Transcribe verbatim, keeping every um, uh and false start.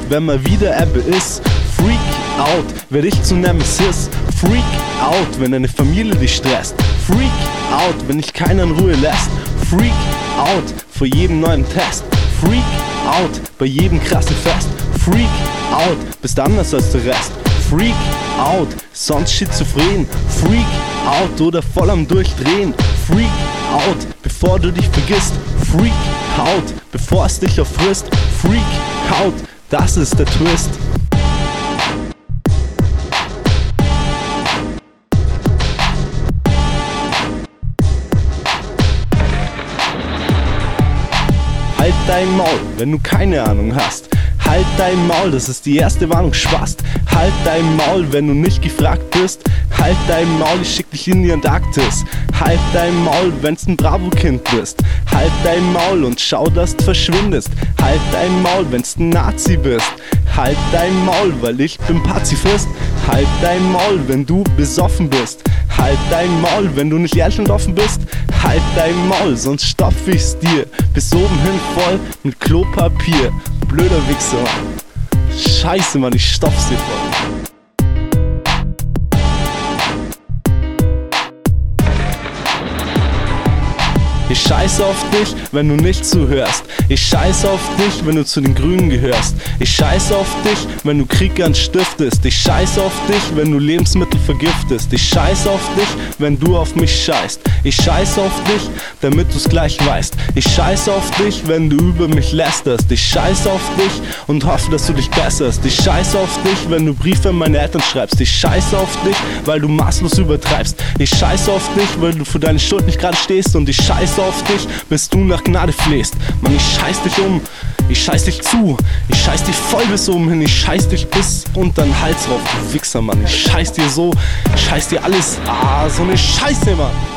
wenn mal wieder Ebbe ist. Freak out, wer dich zu Nemesis. Freak out, wenn deine Familie dich stresst. Freak out, wenn dich keiner in Ruhe lässt. Freak out, vor jedem neuen Test. Freak out, bei jedem krassen Fest. Freak out, bist anders als der Rest. Freak out, sonst schizophren. Freak out oder voll am Durchdrehen. Freak out, bevor du dich vergisst. Freak out, bevor es dich erfrisst. Freak out, das ist der Twist. Halt dein Maul, wenn du keine Ahnung hast. Halt dein Maul, das ist die erste Warnung, Spast. Halt dein Maul, wenn du nicht gefragt bist. Halt dein Maul, ich schick dich in die Antarktis. Halt dein Maul, wenn's ein Bravo-Kind bist. Halt dein Maul und schau, dass du verschwindest. Halt dein Maul, wenn's ein Nazi bist. Halt dein Maul, weil ich bin Pazifist. Halt dein Maul, wenn du besoffen bist. Halt dein Maul, wenn du nicht ehrlich und offen bist. Halt dein Maul, sonst stopf ich's dir bis oben hin voll mit Klopapier. Blöder Wichser, Mann. Scheiße, Mann, ich stopf's dir voll. Ich scheiße auf dich, wenn du nicht zuhörst. Ich scheiße auf dich, wenn du zu den Grünen gehörst. Ich scheiße auf dich, wenn du Krieg anstiftest. Ich scheiße auf dich, wenn du Lebensmittel vergiftest. Ich scheiße auf dich, wenn du auf mich scheißt. Ich scheiße auf dich, damit du's gleich weißt. Ich scheiße auf dich, wenn du über mich lästerst. Ich scheiße auf dich und hoffe, dass du dich besserst. Ich scheiße auf dich, wenn du Briefe an meine Eltern schreibst. Ich scheiße auf dich, weil du maßlos übertreibst. Ich scheiße auf dich, weil du für deine Schuld nicht gerade stehst. Und ich scheiße auf dich, bis du nach Gnade flehst. Mann, ich scheiß dich um, ich scheiß dich zu. Ich scheiß dich voll bis oben hin. Ich scheiß dich bis unter den Hals rauf, du Wichser, Mann. Ich scheiß dir so, ich scheiß dir alles. Ah, so eine Scheiße, Mann.